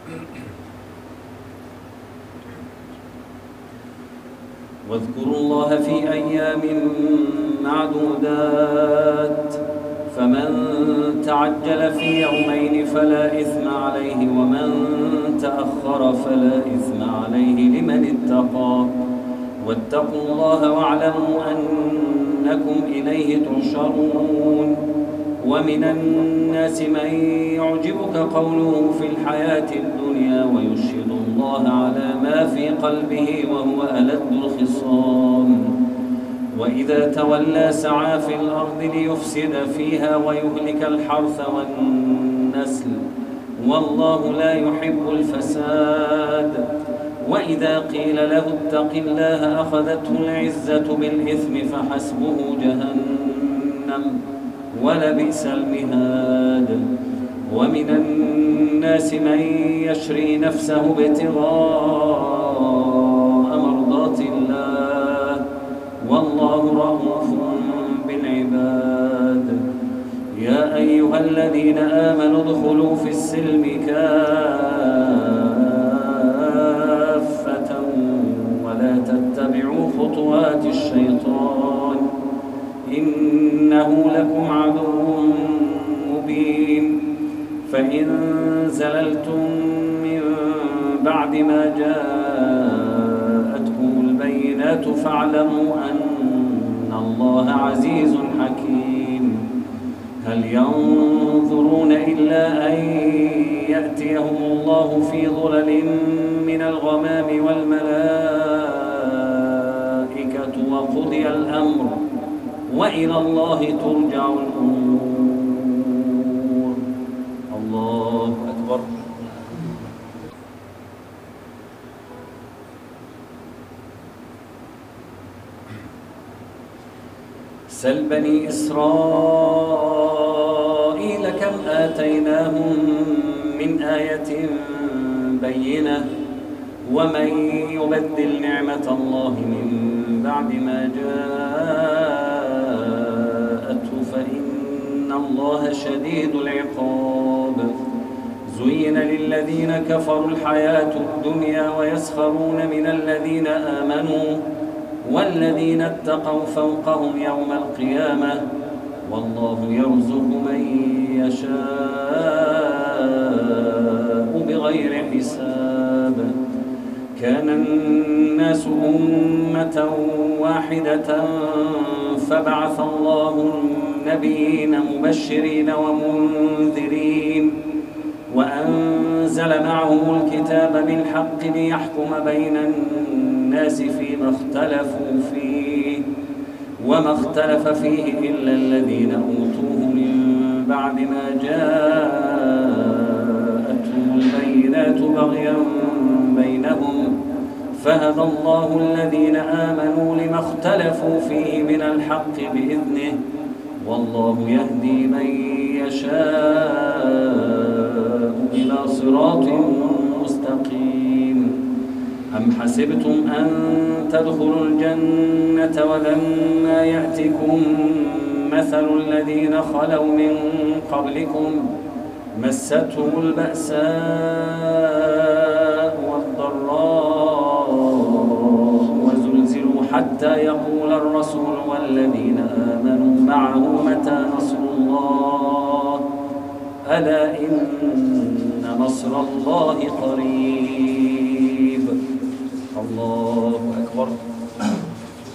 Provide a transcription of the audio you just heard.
واذكروا الله في أيام معدودات، فمن تعجل في يومين فلا إثم عليه، ومن تأخر فلا إثم عليه لمن اتقى. واتقوا الله واعلموا أنكم إليه تحشرون. ومن الناس من يعجبك قوله في الحياة الدنيا ويشهد الله على ما في قلبه وهو ألد الخصام، وإذا تولى سعى في الأرض ليفسد فيها ويهلك الحرث والنسل، والله لا يحب الفساد. وإذا قيل له اتق الله أخذته العزة بالإثم فحسبه جهنم ولبئس المهاد. ومن الناس من يشري نفسه ابتغاء مرضات الله، والله رؤوف بالعباد. يا أيها الذين آمنوا ادخلوا في السلم كافة ولا تتبعوا خطوات الشيطان، إنه لكم عدو مبين. فإن زللتم من بعد ما جاءتكم البينات فاعلموا أن الله عزيز حكيم. هل ينظرون إلا أن يأتيهم الله في ظلل من الغمام والملائكة وقضي الأمر وإلى الله ترجع الأمور. الله أكبر. سل بني إسرائيل كم آتيناهم من آية بينة، ومن يبدل نعمة الله من بعد ما جاءته فإن الله شديد العقاب. زين للذين كفروا الحياة الدنيا ويسخرون من الذين آمنوا والذين اتقوا فوقهم يوم القيامة، والله يرزق من يشاء بغير حساب. كان الناس أمة واحدة فبعث الله النبيين مبشرين ومنذرين، وأنزل معهم الكتاب بالحق ليحكم بين الناس فيما اختلفوا فيه، وما اختلف فيه إلا الذين أوتوه من بعد ما جاءتهم البينات بغيا بينهم، فهدى الله الذين آمنوا لما اختلفوا فيه من الحق بإذنه، والله يهدي من يشاء إلى صراط مستقيم. أم حسبتم أن تدخلوا الجنة ولما يأتكم مثل الذين خلوا من قبلكم مستهم البأساء والضراء وزلزلوا حتى يقول الرسول والذين آمنوا معه متى نصر الله، ألا إن نصر الله قريب. الله أكبر.